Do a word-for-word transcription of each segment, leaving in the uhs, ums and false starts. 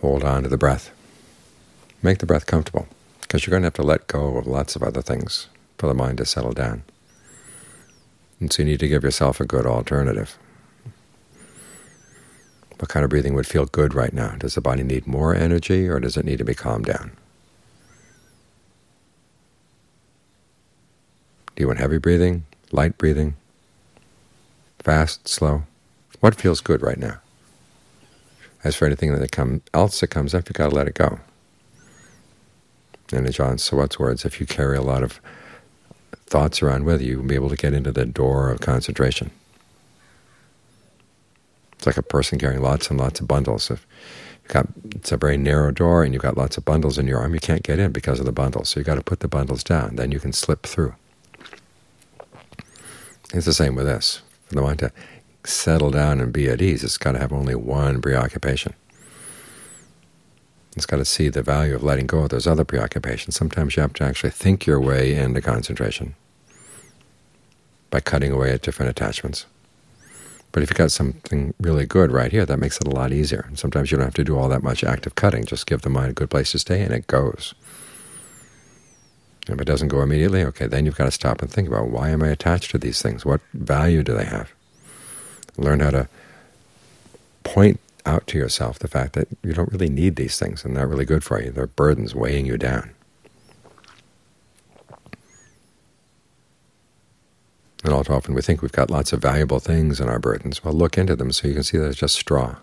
hold on to the breath. Make the breath comfortable, because you're going to have to let go of lots of other things for the mind to settle down. And so you need to give yourself a good alternative. What kind of breathing would feel good right now? Does the body need more energy, or does it need to be calmed down? Do you want heavy breathing, light breathing, fast, slow? What feels good right now? As for anything that come, else that comes up, you've got to let it go. And in John Sawat's words, if you carry a lot of thoughts around with you, you'll be able to get into the door of concentration. It's like a person carrying lots and lots of bundles. If you've got, it's a very narrow door and you've got lots of bundles in your arm, you can't get in because of the bundles. So you've got to put the bundles down, then you can slip through. It's the same with this. For the mind to settle down and be at ease, it's got to have only one preoccupation. It's got to see the value of letting go of those other preoccupations. Sometimes you have to actually think your way into concentration by cutting away at different attachments. But if you've got something really good right here, that makes it a lot easier. And sometimes you don't have to do all that much active cutting. Just give the mind a good place to stay, and it goes. If it doesn't go immediately, okay, then you've got to stop and think about, why am I attached to these things? What value do they have? Learn how to point out to yourself the fact that you don't really need these things, and they're not really good for you. They're burdens weighing you down. And all too often we think we've got lots of valuable things in our burdens. Well, look into them so you can see that it's just straw.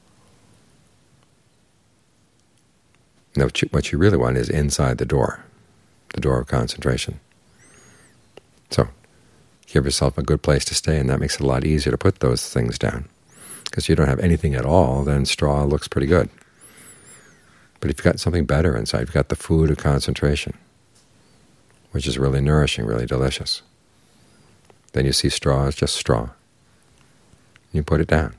Now, what you, what you really want is inside the door, the door of concentration. So give yourself a good place to stay, and that makes it a lot easier to put those things down. Because if you don't have anything at all, then straw looks pretty good. But if you've got something better inside, you've got the food of concentration, which is really nourishing, really delicious, then you see straw as just straw. You put it down.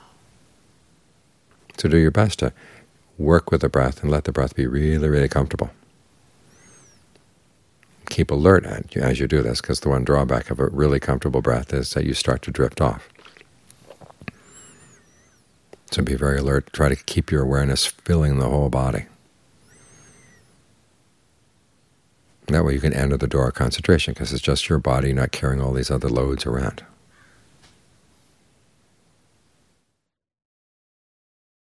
So do your best to work with the breath and let the breath be really, really comfortable. Keep alert as you do this, because the one drawback of a really comfortable breath is that you start to drift off. So be very alert. Try to keep your awareness filling the whole body. That way you can enter the door of concentration, because it's just your body, not carrying all these other loads around.